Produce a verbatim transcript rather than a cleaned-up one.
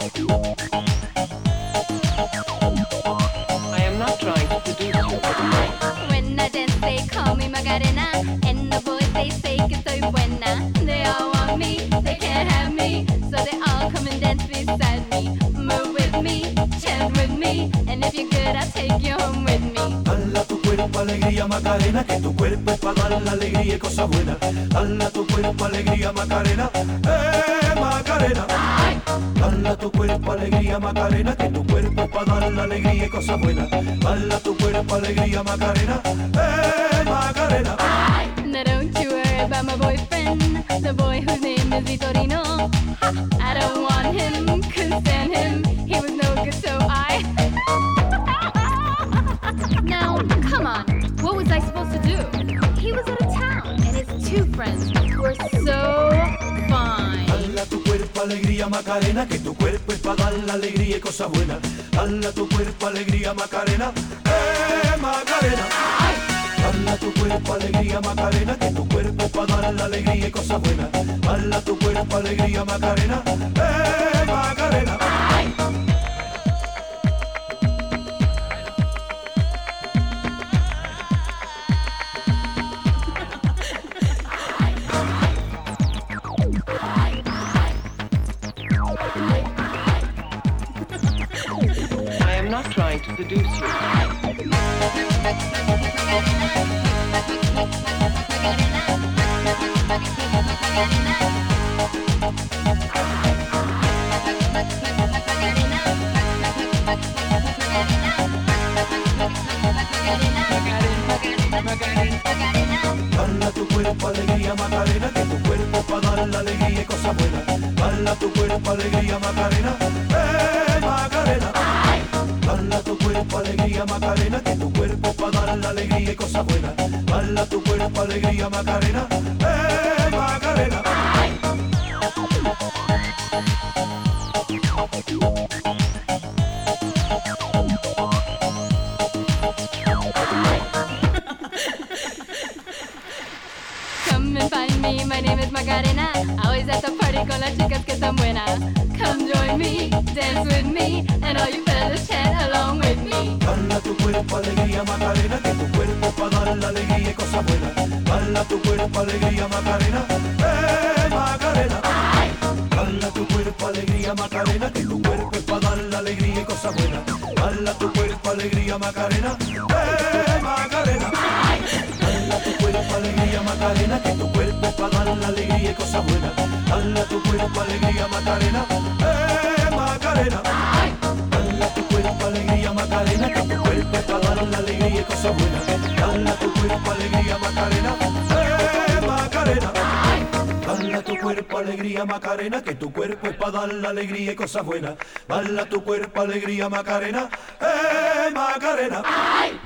I am not trying to seduce you. When I dance, they call me Macarena, and the boys they say que soy buena. They all want me, they can't have me, so they all come and dance beside me. Move with me, chant with me, and if you're good, I'll take you home with me. Dala tu cuerpo alegría Macarena, que tu cuerpo es para dar la alegría y cosas buenas. Dala tu cuerpo alegría Macarena, eh Macarena. Dala tu cuerpo alegría Macarena, que tu cuerpo es para dar la alegría y cosas buenas. Dala tu cuerpo alegría Macarena, eh Macarena. Now don't you worry about my boyfriend, the boy whose name is Vitorino. Ha! I don't want him, couldn't stand him, he was no good, so I... Now, come on, what was I supposed to do? He was out of town, and his two friends were so fine. Dala tu cuerpo alegría Macarena, que tu cuerpo es para dar la alegría y cosas buenas. Dala tu cuerpo alegría Macarena, eh Macarena. Dala tu cuerpo alegría Macarena, que tu cuerpo es para dar la alegría y cosas buenas. Dala tu cuerpo alegría Macarena, eh Macarena. I am not trying to seduce you. Dala tu cuerpo alegría Macarena, que tu cuerpo es para dar la alegría y cosas buenas. Dala tu cuerpo alegría Macarena, eh Macarena. Dala tu cuerpo alegría Macarena, que tu cuerpo es para dar la alegría y cosas buenas. Dala tu cuerpo alegría Macarena, eh Macarena. Come and find me, my name is Macarena. Always at the party con las chicas que están buenas. Come join me, dance with me, and all you fellas chant along with me. Dala tu cuerpo alegría Macarena, que tu cuerpo es para dar la alegría y cosas buenas. Dala tu cuerpo alegría Macarena, eh Macarena. Dala tu cuerpo alegría Macarena, que tu cuerpo es para dar la alegría y cosas buenas. Dala tu cuerpo alegría Macarena, eh Macarena. Dala tu cuerpo alegría Macarena, que tu cuerpo es para dar la alegría y cosas buenas. Dala tu cuerpo alegría Macarena, eh Macarena. Dala tu cuerpo alegría Macarena, que tu cuerpo es para dar la alegría y cosas buenas. Dala tu cuerpo alegría Macarena, eh Macarena. Dala tu cuerpo alegría Macarena, que tu cuerpo es para dar la alegría y cosas buenas. Dala tu cuerpo alegría Macarena, eh Macarena.